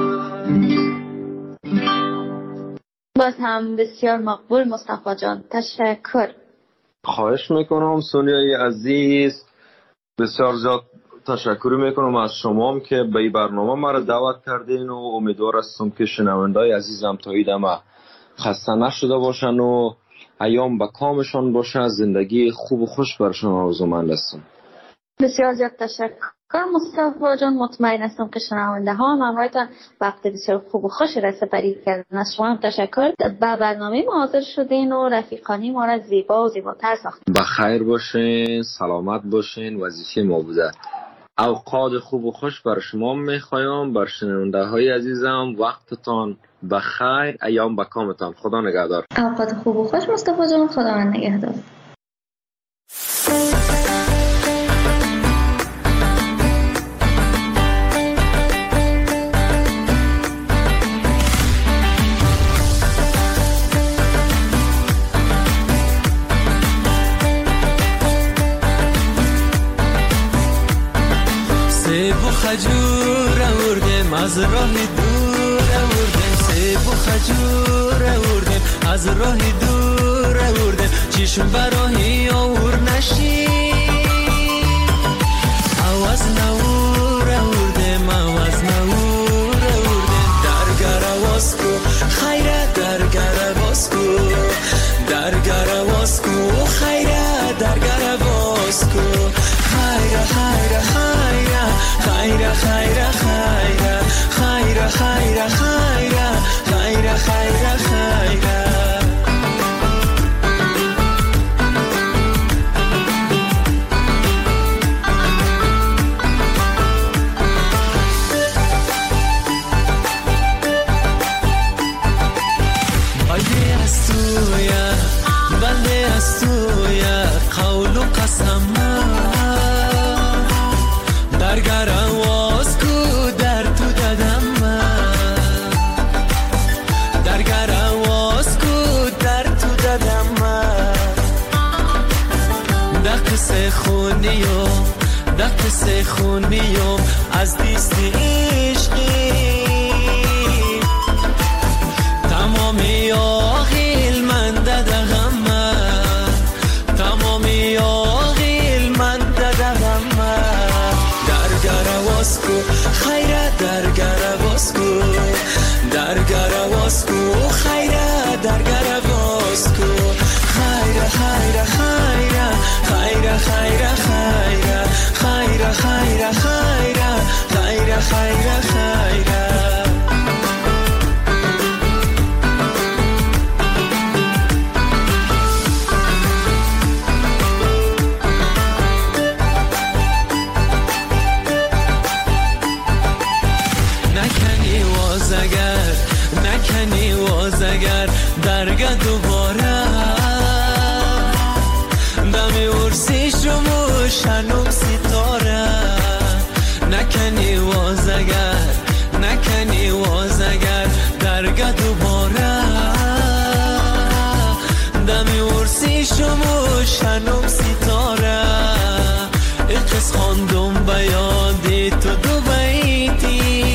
باز هم بسیار مقبول مصطفی جان، تشکر. خواهش میکنم سونیای عزیز، بسیار زیاد تشکر میکنم از شما که به این برنامه مرا دعوت کردین و امیدوار هستم که شنوندای عزیزم تا ایدم خسته نشده باشن و ایام به کامشان باشه، زندگی خوب و خوش برشان آرزومند هستم. بسیار زیاد تشکر مصطفی جان. مطمئن هستم که شنونده ها هم همراهتان وقت بسیار خوب و خوشی را سپری کردن. از شما هم تشکر. به برنامه ما حاضر شدین و رفیقانی ما را زیبا و زیباتر ساختین. بخیر باشین، سلامت باشین، وظیفه ما بوده. اوقات خوب و خوش بر شما میخوایم، بر شنونده های عزیزم وقتتان بخیر، ایام به کامتان. خدا نگهدار. اوقات خوب و خوش مصطفی جان، خدا نگهدار. خجور آوردیم از راه دور آوردیم، سیب و خجور آوردیم از راه دور آوردیم، چشم براهی آور نشی آواز نور آوردیم، آواز نور آوردیم، درگر آواز کو خیره درگر آواز کو، درگر آواز کو خیره درگر آواز کو، خیره خیره خیره خیره خیره خیره خیره خیره خیره خیره خیره خیره. بنده از تویه بنده از تویه قول و قسم درگر آواز کو در تو دادم من، درگر آواز کو در تو دادم من، دقیقه خونیم دقیقه خونیم از دیستی عشقی، تمامی آخیل من دادم من، تمامی آخیل من دادم من، درگر آواز کو خیره درگر آواز کو، درگر آواز کو خیره درگر آواز کو، خیره خیره خیره خیره خیره خیره خیره خیره خیره خیره خیره خیره. نکنی وازگر درگه دوباره دمی ورسیش رو موشنم ستاره، نکنی وازگر نکنی وازگر درگه دوباره دمی ورسیش رو موشنم ستاره، اقص خواندم به یادی تو دو بیتی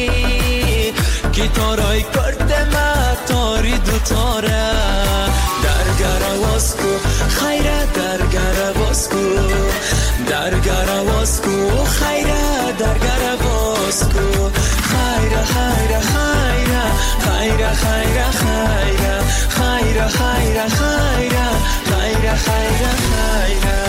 گیتارای کرده ما تاری دوتاره، درگر آواز کو خیره درگر آواز کو، درگر آواز کو خیره درگر آواز کو، خیره خیره خیره خیره خیره خیره خیره خیره خیره خیره خیره خیره.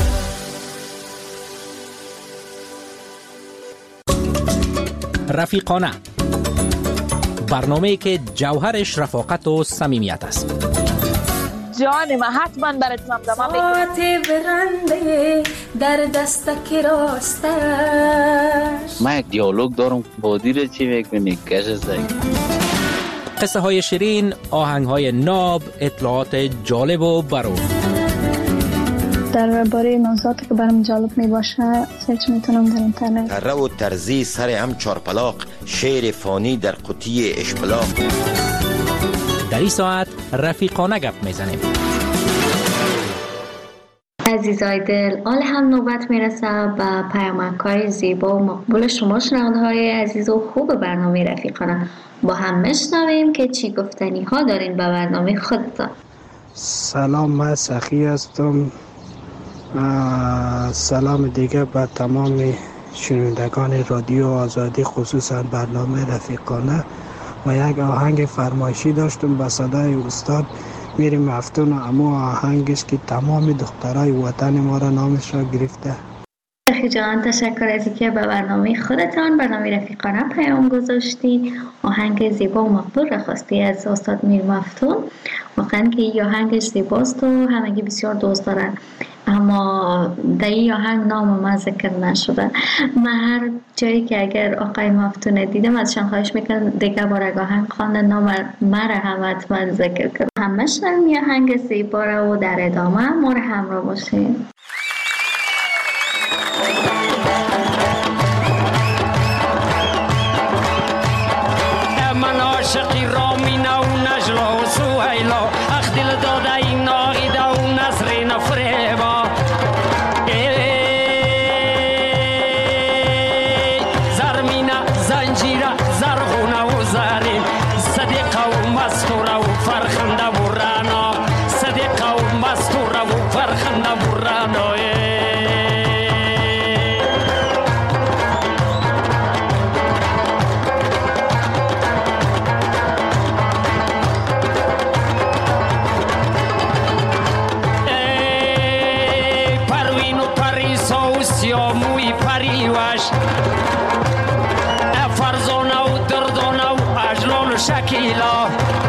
رفیقانه، برنامه‌ای که جوهرش رفاقت و صمیمیت است. جان من حتما برات دمدمه میکنم. برنده در دستک راستش. من یک دیالوگ دارم با دیر چی میکنی کش زنگ. قصه های شیرین، آهنگ های ناب، اطلاعات جالب و برو. درباره موضوعاتی که برام جالب می باشه سرچ میتونم در اینترنت. تره و ترزی سر هم چارپلاق، شعر فانی در قوطی اشپلاق. در این ساعت رفیقانه گپ میزنیم. عزیزای دل، حال هم نوبت میرسه به پیامک‌های زیبا و مقبول شما شنونده‌های عزیز و خوب برنامه رفیقانه. با هم میشنویم که چی گفتنی ها دارین به برنامه خودتان. سلام، من سخی هستم. سلام دیگه به تمام شنوندگان رادیو آزادی، خصوصا برنامه رفیقانه. و یک آهنگ فرمایشی داشتم به صدای استاد میریم مفتون، اما آهنگش که تمام دخترای وطن ما را نامش را گرفته. سخی جان، تشکر از اینکه به برنامه خودتان، برنامه رفیقانه پیام گذاشتی. آهنگ زیبا و مقبول را خواستی از استاد میر مفتون. واقعا که این آهنگش زیباست و همگی بسیار دوست دارن، اما در این آهنگ نام من ذکر نشده. من هر جایی که اگر آقای مفتون دیدم ازشان خواهش میکنم دیگه بار آهنگ خوانده نام مرا هم حتما ذکر کنم. همه شنویم این آهنگ زیبا را و در ادامه ما را همراه باشیم. من عاشقی رامینه و نجلا و سویلا، اخ دل داده این ناغیده و نسرین فریبا. زرمینه زنجیره زرغونه و زرین، صدیقه و مستوره و فرخنده و رانا، صدیقه و مستوره و فرخنده و رانا. موی پریوش فرزانه و دردانه و اجلال و شکیلا،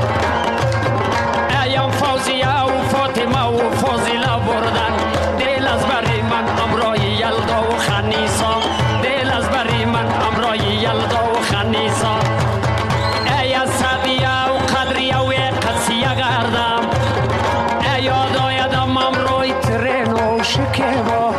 ایام فوزیه و فاطمه و فاضله بردن دل از بری من امرای یلدا و خنیسا، دل از بری من امرای یلدا و خنیسا. ای سعدیه و قدریه و قدسیه گردم، ای یاد آیدم امرای ترین و شکیبا.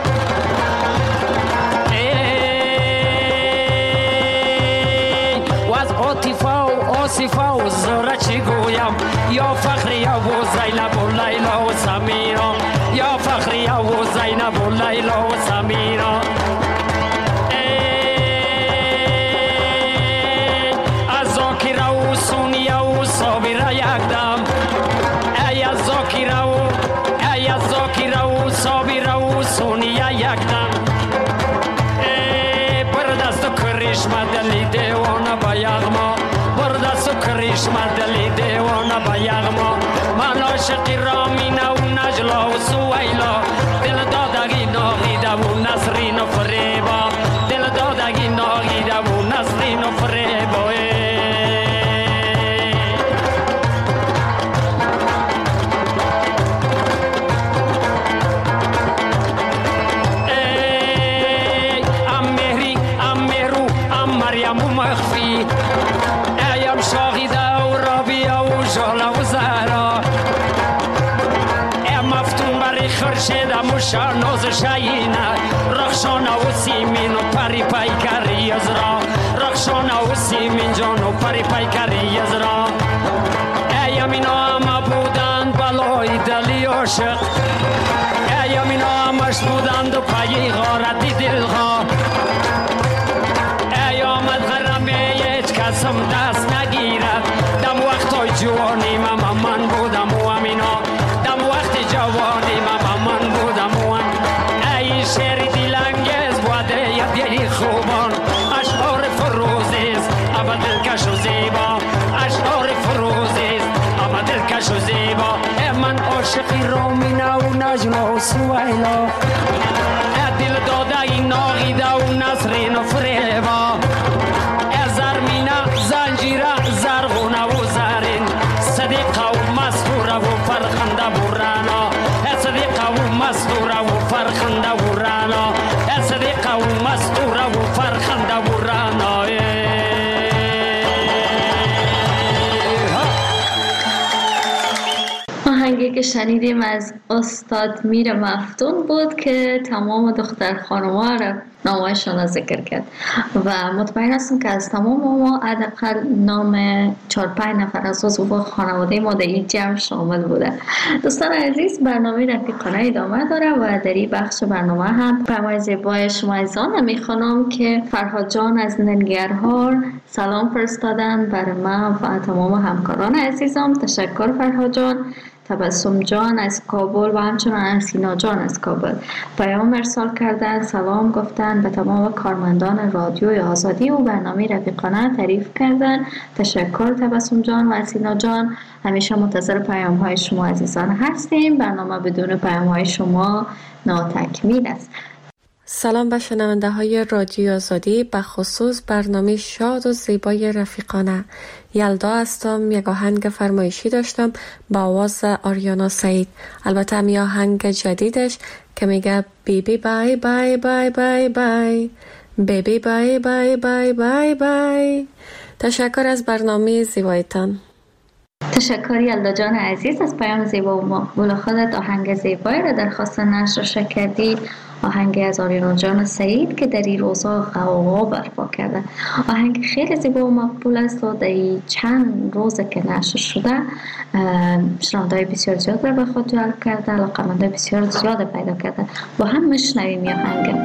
آصفه و زهره چی گویم، یا فخریه و زینب و لیلا و سمیرا، یا فخریه و زینب و لیلا و سمیرا. از زاکیره و سونیه و صابره یکدم، ای از زاکیره و صابره و سونیه یکدم. بر دست کریشمه دلی دیوانه به یغما، کریشمه دلی دیوانه به یغما. من عاشقی رامینه و نجلا و سویلا، دل دادگی ناغیده و نسرین و فریبا، دل دادگی ناغیده و نسرین و فریبا. ام مهری ام مهرو ام مریم و مخفی، ایم شاهیده و رابیه و جاله و زهرا، ام مفتون بری خرشیده مشانوز شینه، رخشانه و سیمین و پری پیکری ازرا، رخشانه و سیمین جان و پری پیکری ازرا. ایم اینا همه بودند بلای دلی عاشق، ایم اینا همش بودند و پایی غارتی دلها. ای آمد غرمه هیچ کسم دست نگیرد، دم وقتای جوانی من بودم و امینا، دم وقت جوانی من بودم و ام. ای شعر دلانگیز بوده یدی خوبان، اشعار فروزیست اما دلکش و زیبا، اشعار فروزیست اما دلکش و زیبا. من عاشقی رامینه و نجلا و سویلا، دل داده این ناغیده و نسرین و فریبا. زرمینه زنجیره زرغونه و زرین، صدیقه و مستوره و فرخنده و رانا، صدیقه و مستوره و فرخنده و رانا، صدیقه و مستوره و فرخنده و رانا. آهنگی که شنیدیم از استاد میر مفتون بود که تمام دختر خانوما را نامه‌شان را ذکر کرد و مطمئن هستم که از تمام ما حداقل نام 4-5 نفر از عضو خانواده ما در این جمع شامل بوده. دوستان عزیز، برنامه رفیقانه ادامه داره و در این بخش برنامه هم پیام‌های زیبای شما عزیزان میخوانم که فرهاد جان از ننگرهار سلام فرستادن برای من و تمام همکاران عزیزم. تشکر فرهاد جان. تبسم جان از کابل و همچنان انسینا جان از کابل پیام ارسال کردن، سلام گفتن، به تمام کارمندان رادیوی آزادی و برنامه رفیقانه تعریف کردن. تشکر تبسم جان و انسینا جان. همیشه منتظر پیام های شما عزیزان هستیم. برنامه بدون پیام های شما ناتکمیل است. سلام به شنونده های رادیو آزادی، به خصوص برنامه شاد و زیبای رفیقانه. یلدا هستم. یک آهنگ فرمایشی داشتم با آواز آریانا سعید، البته می آهنگ جدیدش که میگه بیبی بای بای بای بای بای، بیبی بای بای بای بای بای. تشکر از برنامه زیبایتان. تشکر یلدا جان عزیز از پیام زیبا و مقبول خودت. آهنگ زیبایی را درخواست نشر کردی، آهنگ از آریانا جان سعید که در این روزها غوغا برپا کرده. آهنگ خیلی زیبا و مقبول است و در این چند روز که نشر شده شنونده‌های بسیار زیاد را به خود جلب کرده، علاقه‌مندان بسیار زیاد پیدا کرده. با هم میشنویم این آهنگ.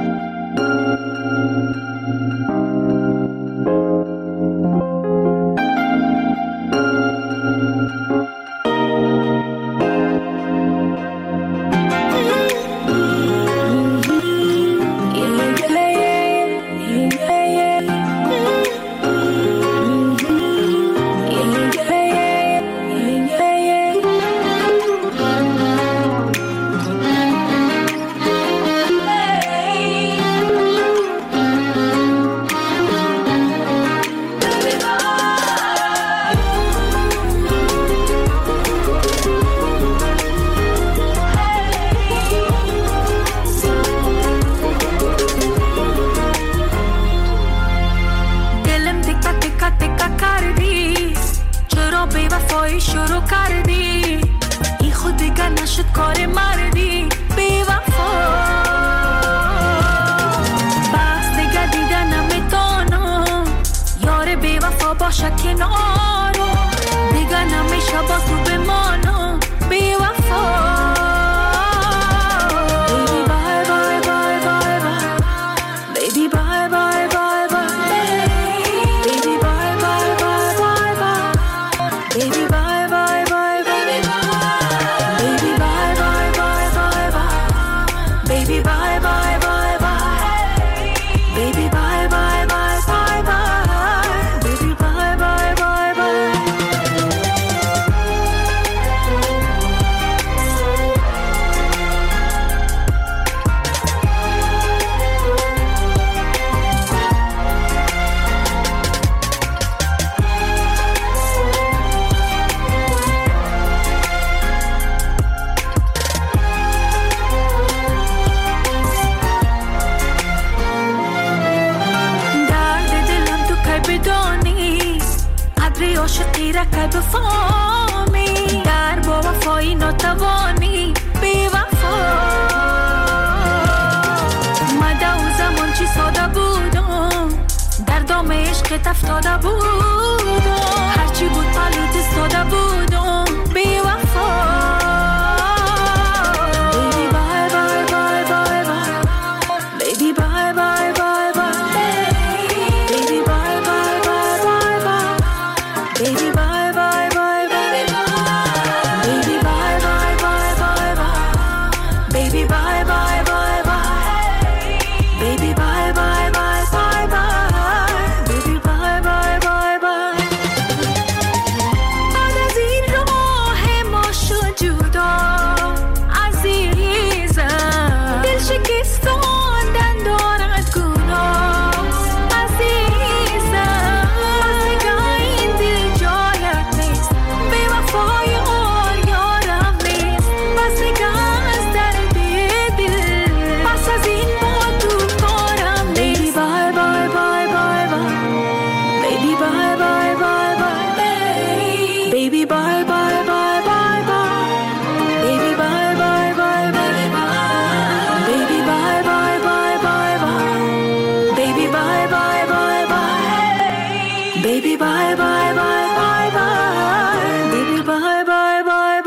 بیبی بای بای بای بای بای بیبی بای بای بای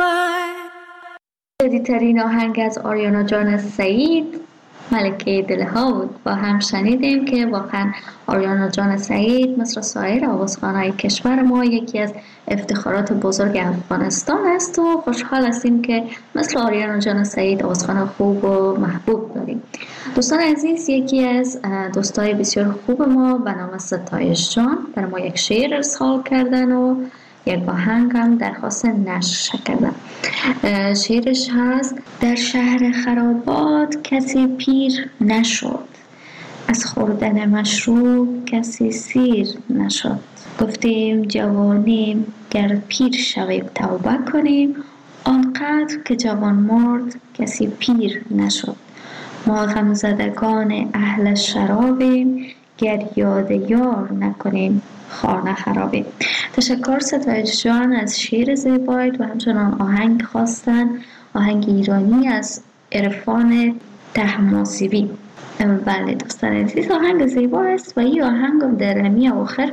بای. جدیدترین آهنگ از آریانا جان سعید ملکه دلها بود. با هم شنیدیم که واقعا آریانا جان سعید مثل سایر آوازخوان‌های کشور ما یکی از افتخارات بزرگ افغانستان است و خوشحال هستیم که مثل آریانا جان سعید آوازخوان خوب و محبوب داریم. دوستان عزیز، یکی از دوستای بسیار خوب ما به نام ستایش جان برای ما یک شعر ارسال کردن و یک آهنگ هم درخواست نشر کردن. شعرش هست: در شهر خرابات کسی پیر نشد، از خوردن مشروب کسی سیر نشد. گفتیم جوانیم گر پیر شویم توبه کنیم، آنقدر که جوان مرد کسی پیر نشد. ما غمزدگان اهل شرابیم، گر یاد یار نکنیم خانه خرابیم. تشکر ستایش جان از شعر زیبایت و همچنان آهنگ خواستن، آهنگ ایرانی از عرفان طهماسبی. بله دوستان عزیز، آهنگ زیبا است و این آهنگ در همی آخر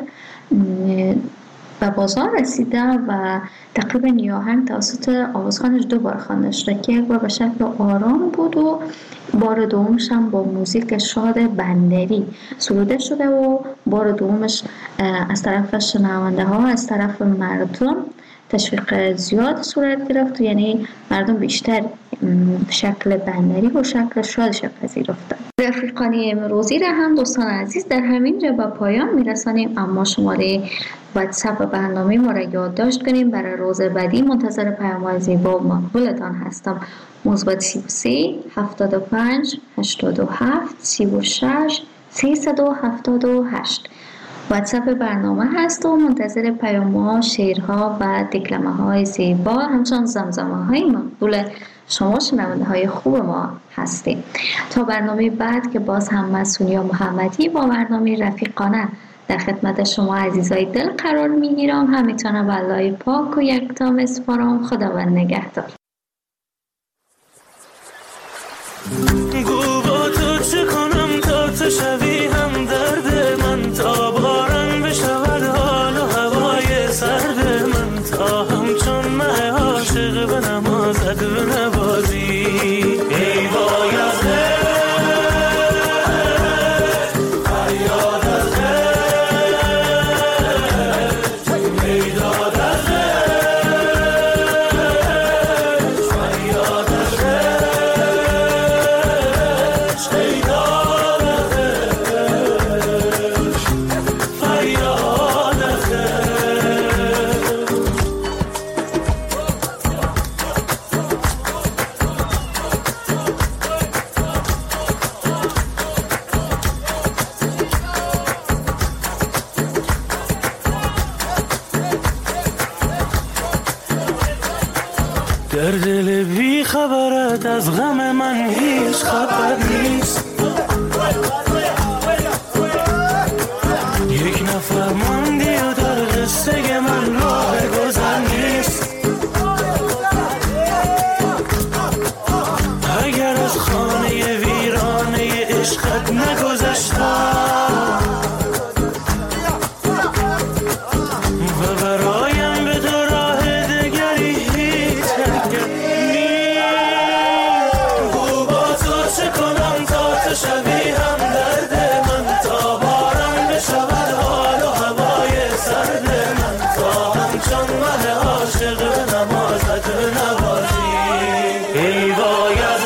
به بازار رسیده و تقریبا این آهنگ توسط آوازخوانش 2 بار خوانده شده که یک بار به شکل آرام بود و بار دومش هم با موزیک شاد بندری سروده شده و بار دومش از طرف شنونده ها، از طرف مردم تشویق زیاد صورت گرفت، یعنی مردم بیشتر شکل بندری و شکل شادش پذیرفتند. رفیقانی امروزی را هم دوستان عزیز در همین جا به پایان میرسانیم، اما شماره واتساپ برنامه ما را یادداشت کنیم. برای روز بعدی منتظر پیام‌های زیبا و مقبولتان هستم. مثبت 33 75 87 36 378 واتساپ برنامه هست و منتظر پیام‌ها، شعرها و دکلمه‌های زیبا همچنان زمزمه‌های مقبول شما شنونده‌های خوب ما هستیم. تا برنامه بعد که باز هم من سونیا محمدی با برنامه رفیقانه در خدمت شما عزیزای دل قرار میگیرم. همیتونه به الله پاک و یکتا میسپارم. خداوند نگهدار. گو با تو چه کنم تا تو شوی هم درد من، تا باران بشود حال و هوای سرد من، تا همچون مه عاشق به نمازت بنوازی. ای وای از در دل بی خبرت از غم من هیچ خبر نیست. یک نفر ماندی و در قصه من راه گذر نیست. اگر از خانه ویرانه عشقت نگذشتم و برایم به تو راه دگری هیچ گو با تو چه کنم تا تو شوی هم درد من، تا باران بشود حال و هوای سرد من، تا همچون مه عاشق به نمازت بنوازی. ای وای از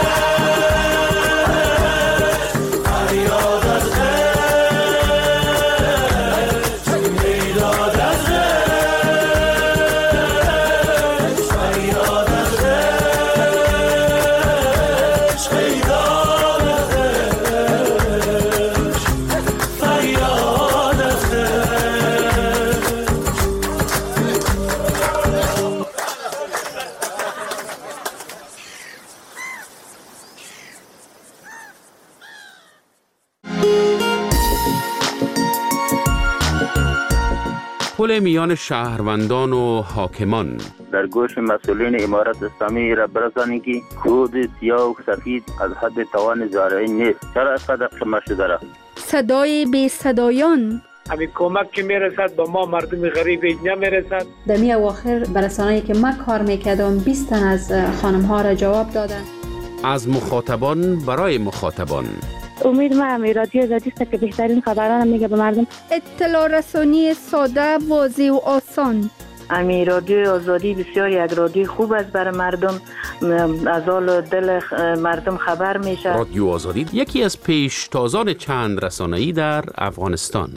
پل میان شهروندان و حاکمان. در گوش مسئولین امارت اسلامی را برسانید که کود سیاه و سفید از حد توان زارعین نیست. چرا اینقدر شما شده را؟ صدای بی صدایان همین کمک که میرسد به ما مردم غریب هیچ نمیرسد. در می اواخر برسانه‌ای که من کار میکردم 20 تن از خانم ها را جواب دادن. از مخاطبان برای مخاطبان. امید ما رادیو آزادی است که بهترین خبران میگه به مردم. اطلاع رسانی ساده، واضح و آسان. رادیو آزادی بسیار یک رادیو خوب است برای مردم، از حال دل مردم خبر میشه. رادیو آزادی یکی از پیشتازان چند رسانه‌ای در افغانستان.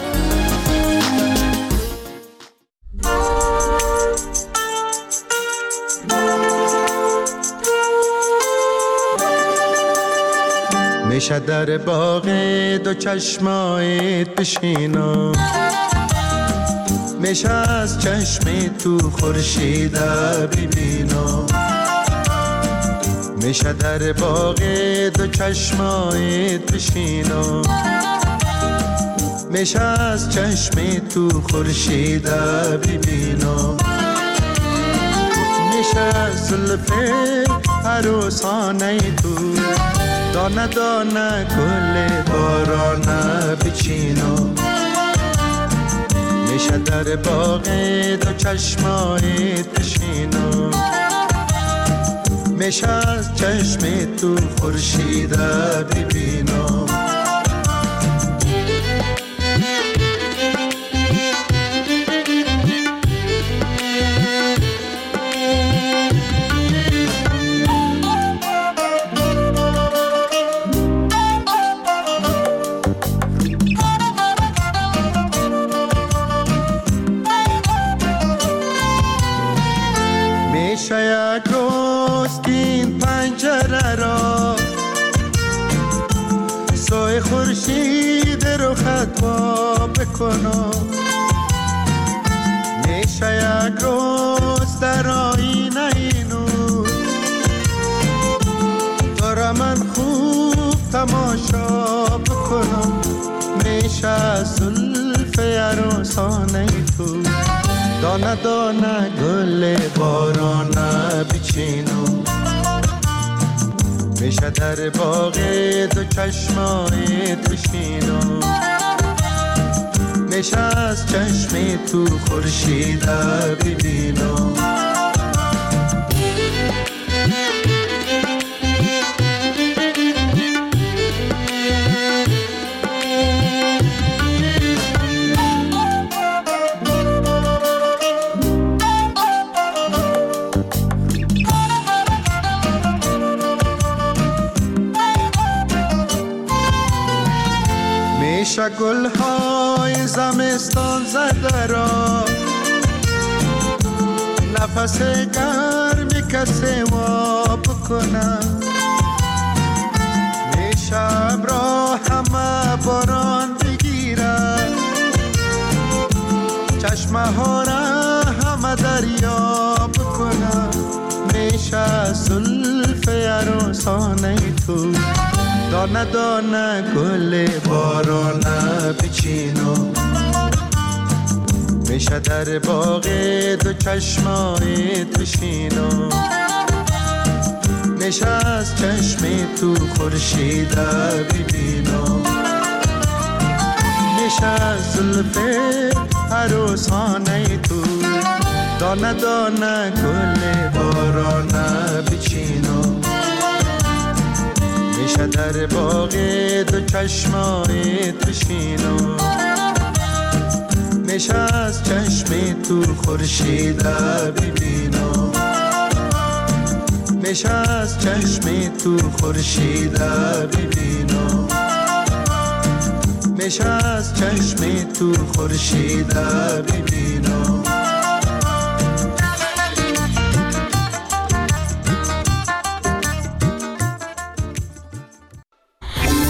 میشه در باغ دو چشمایت بشینم، میشه از چشم تو خورشید ببینم، میشه در باغ دو چشمایت بشینم، میشه از چشم تو خورشید ببینم، میشه زلف عروسانه تو دانه دانه گل بارانه بچینم، میشه در باغ دو چشمایت بشینم، میشه از چشم تو خورشید ببینم. یک روز این پنجره را سوی خورشید رو خطوا بکنم، میشه یک روز در آینه اینو تو را من خوب تماشا بکنم، میشه زلف عروسانه تو دانه دانه گل بارانه بچینم، میشه در باغ دو چشمایت بشینم، میشه از چشم تو خورشید ببینم. میشه گلهای زمستان زده را نفس گرمی کسی واب کنم، میشه ابرا همه باران بگیره چشمه ها را همه دریاب کنم، میشه زلف عروسانه تو دانه دانه گل بارانه بچینم، میشه در باغ دو چشمایت بشینم، میشه از چشم تو خورشید ببینم، میشه زلف عروسانه تو دانه دانه گل بارانه بچینم، میشه در باغ دو چشمایت بشینم، میشه از چشم تو خورشید ببینم، میشه از چشم تو خورشید ببینم، میشه از چشم تو خورشید ببینم.